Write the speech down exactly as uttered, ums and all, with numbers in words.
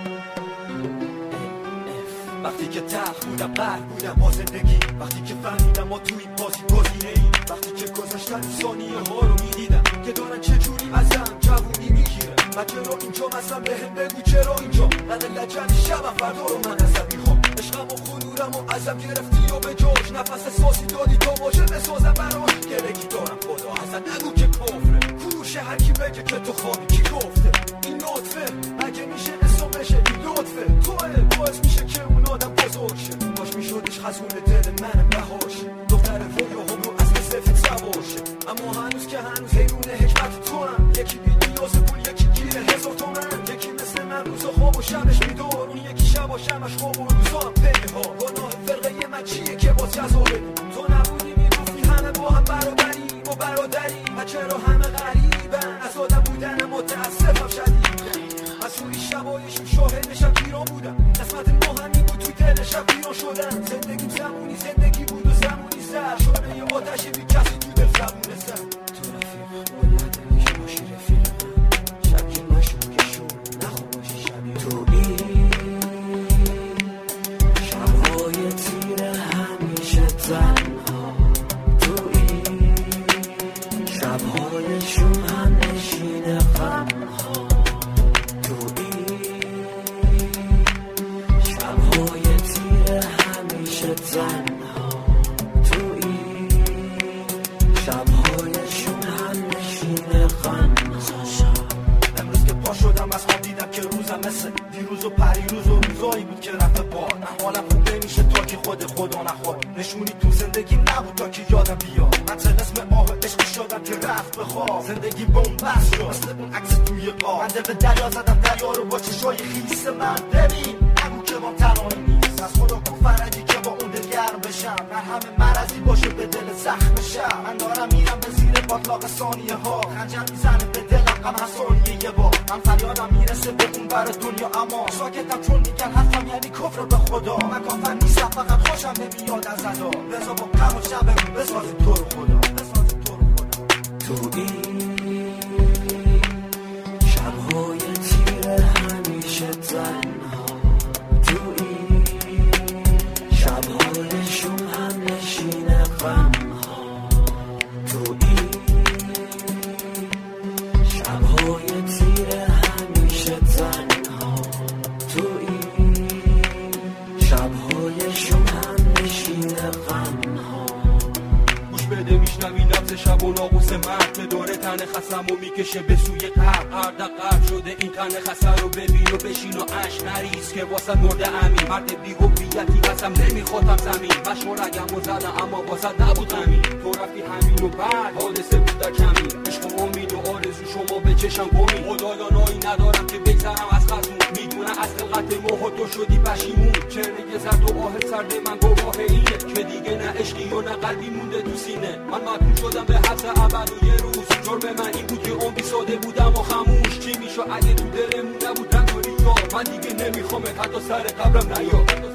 وقتی که تلخ بودم قلب بودم با زندگی، وقتی که فهمیدم ما توی این بازی گزینه ای، وقتی که گذشتن ثانیه ها رو میدیدم که دارن چجوری ازم جوونی میگیره. من چرا اینجا مثلا بهم بگو چرا اینجا قدر لجن شبم فردا رو من ازم میخوام. عشقم و خونورم و ازم گرفتی و به جوش نفس ساسی دادی تا باشه بسازم براش. گرگی دارم خدا ازم نگو که کفره، کوشه هر کی بگه که تو خوابی کی گفته این لطفه، اگه میشه اسم بشه این لطفه توه باعث میشه که اون آدم بزرگ شه. باش میشدش خزون دل منم بهاشه، دختر رویا هم رو اصل سفت سواشه، اما هنوز که هنوز حیرون حکمت تو هم. یکی بی نیاز پول یکی گیره هزار تومن، یکی مثل من روز خواب و شبش بیدار، اون یکی شب و شمش خواب و روزا هم پنه ها. گناه فرقه من چیه که باز جذابه تو نبودی میگفتی همه با هم برابری و برادری، و چرا همه غریبن از آدم بودن متاسفم شدیدن. از سوی شبایشم شاهد شب پیران بودم، قسمت ما همین بود توی دل شب پیران شدن. زندگیم زمونی زندگی بود و زمونی سر شده یه آتش بی کسی تو دل زمونه سر. تو رفیق باید همیشه باشی رفیق من، شبگیر مشو که شو نخوا باشی شبیه تو. این شبهای تیره همیشه تنها، تو این شبهای شوم هم نشین غمها، تو این شبهای تیره همیشه تنها، تو این شبهای شوم هم نشین غمها. امروز که پا شدم از خواب دیدم که روزم مثل دیروز و پریروز و روزایی بود که رفته باد. حالم خوب نمیشه تا که خود خدا نخواد، نشونی تو زندگی نبود تا که یادم بیاد. من طلسم آه عشق شدم که رفت بخواب، زندگی بومبست شد مثل اون عکس توی قاب. من دل به دریا زدم دریا رو با چشای خیس من. ببین نگو که ما تنهایی نیست، از خدا کو فرجی که با اون دل گرم بشم. من همه مرضی باشه به دل زخم شم، من دارم میرم به زیر باطلاق ثانیه ها. خنجر میزنه به دلم غم هر ثانیه یه بار، من فریادم میرسه به اون بر دنیا اما ساکتم چون میگن حرفم یعنی کفر به خدا. من کافر نیستم فقط خوشم نمیاد از ادا، بذار با غم و شبمون بسازیم تو رو خدا، بسازیم تو رو خدا. تو این شبهای تیره همیشه تنها، تو این شبهای شوم هم نشین غمها، تو این شبهای تیره همیشه تنها، تو این شبهای شوم هم نشین غمها. گوش بده میشنوی لبز شب و ناقوس مرد که داره تن خسم و میکشه به سوی قرد. قرد قرد شده این تن خسم رو ببین و بشین و عشق نریز که واسه مرده امین. مرد بی هویتی قسم نمیخوادم زمین، مشورگم و زدم اما واسه نبود همین. تو رفتی همین و بعد حادثه بود در کمین، عشق و امید و آرزو شما به چشم گمین. خدایانایی ندارم که بگذرم از خزون، میدونم از خلقت موها تو شدی پشیمون. چهره زرد و آه سرد من گواه اینه که دیگه نه عشقی و نه قلبی مونده تو سینه. من محکوم شدم به حبس ابد و یه روز، جرم من این بود که عمری ساده بودم و خموش. چی میشو اگه تو دلمون نبود رنگ و ریا، من دیگه نمیخوام حتی سر قبرم نیا.